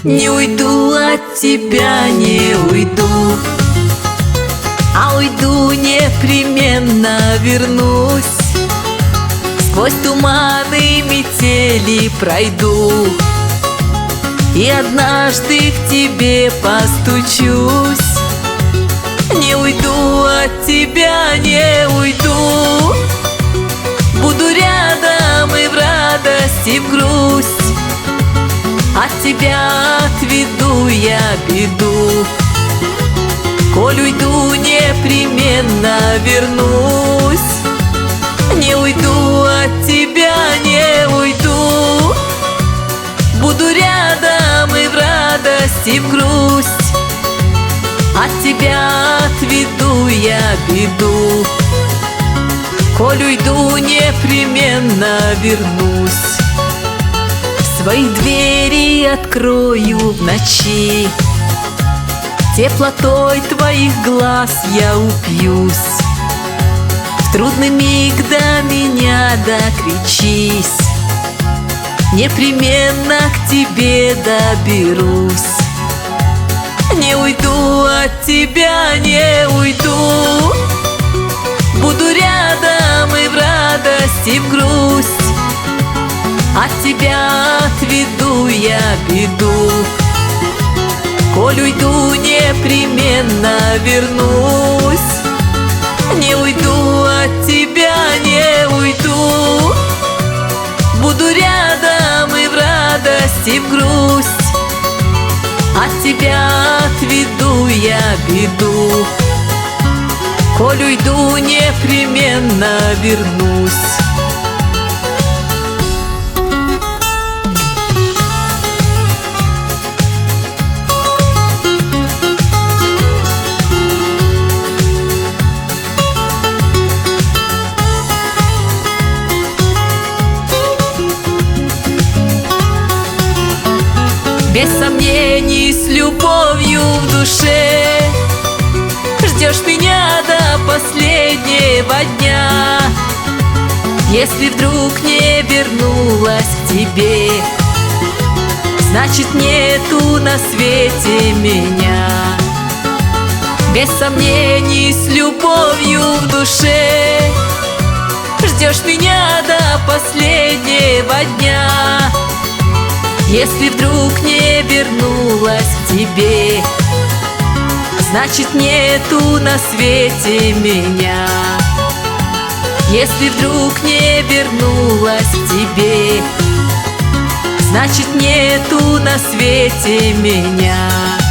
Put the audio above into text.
Не уйду от тебя, не уйду, а уйду непременно вернусь. Сквозь туманы метели пройду, и однажды к тебе постучусь. Не уйду от тебя, не уйду, буду рядом и в радость, и в грусть. От тебя отведу я беду, коль уйду, непременно вернусь. Не уйду от тебя, не уйду, буду рядом и в радость, и в грусть. От тебя отведу я беду, коль уйду, непременно вернусь. Свои двери открою в ночи, теплотой твоих глаз я упьюсь. В трудный миг до меня докричись, непременно к тебе доберусь. Не уйду от тебя, не уйду, буду рядом и в радость, и в грусть. От тебя отведу я беду, коль уйду, непременно вернусь. Не уйду от тебя, не уйду, буду рядом и в радость, и в грусть. От тебя отведу я беду, коль уйду, непременно вернусь. Без сомнений, с любовью в душе, ждешь меня до последнего дня. Если вдруг не вернулась к тебе, значит нету на свете меня. Без сомнений, с любовью в душе, ждешь меня до последнего дня. Если вдруг не вернулась к тебе, значит нету на свете меня. Если вдруг не вернулась к тебе, значит нету на свете меня.